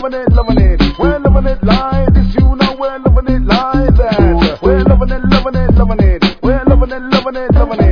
loving it. We're loving it like this, you know we're loving it like that. We're loving it, loving it, loving it. We're loving it, loving it, loving it.